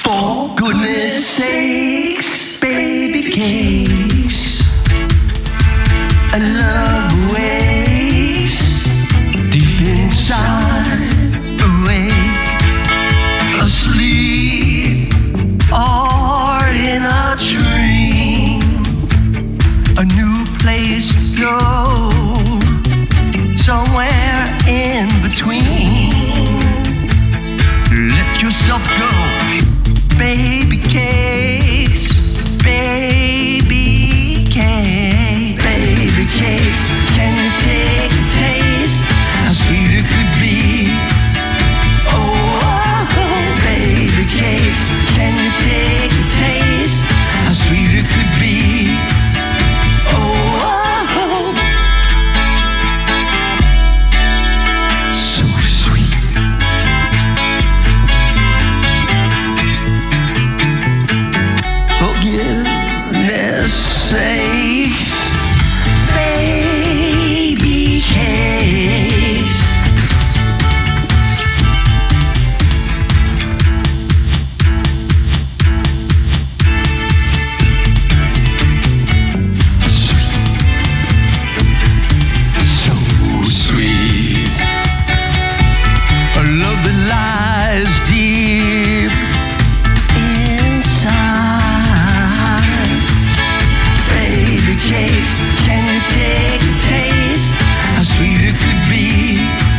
For goodness sakes, baby cakes, a love wakes deep inside, awake, asleep, or in a dream. A new place to go, somewhere in between. Let yourself go, baby cakes, baby cakes, baby cakes. Can you take a taste how sweet it could be? Oh, baby cakes. Can you take a taste how sweet it could be? Oh, so sweet. Goodness sakes, baby cakes. Sweet, so sweet. A love that lies deep inside. Baby cakes, can you take a taste how sweet it could be?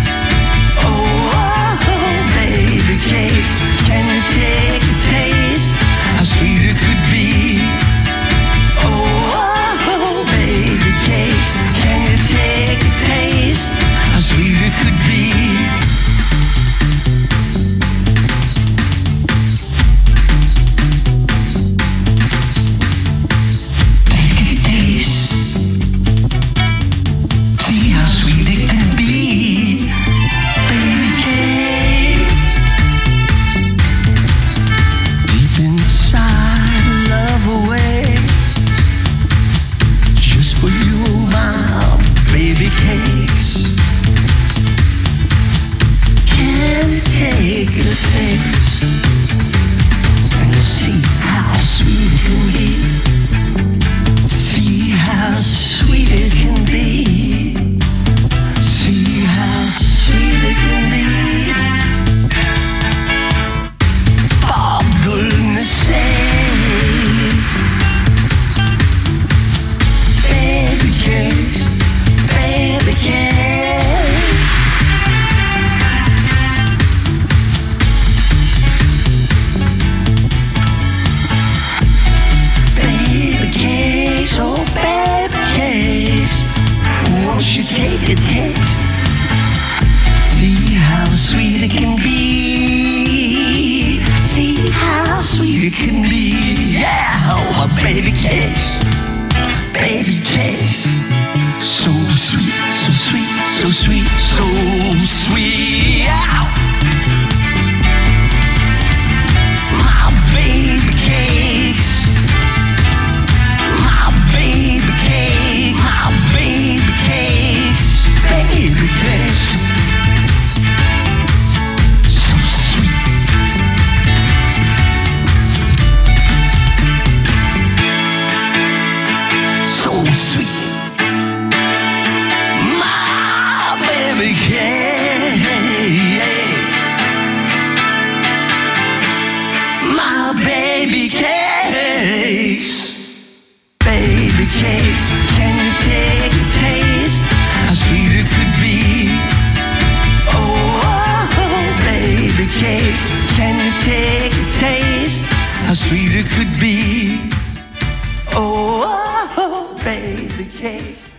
Oh, baby cakes, can you take a taste how sweet it could be? Oh, baby cakes, can you take a taste how sweet it could be? See how sweet it can be, baby cake. Deep inside, love away, just for you, my baby cakes. Can you take a taste and see how sweet it can be? See how sweet it can be. See how sweet it can be. For goodness sake, baby cakes, baby cakes. Baby cakes, oh baby cakes, won't you take a taste? See how sweet it can be. See how sweet it can be. Yeah, oh my baby cakes, baby cakes. So sweet, so sweet, so sweet, so sweet. Ow. My baby cakes, my baby cake, my baby cakes, baby cakes. So sweet. So sweet. My baby cakes. My baby cakes. Baby cakes, can you take a taste how sweet it could be? Oh, baby cakes, can you take a taste how sweet it could be? Oh, baby cakes.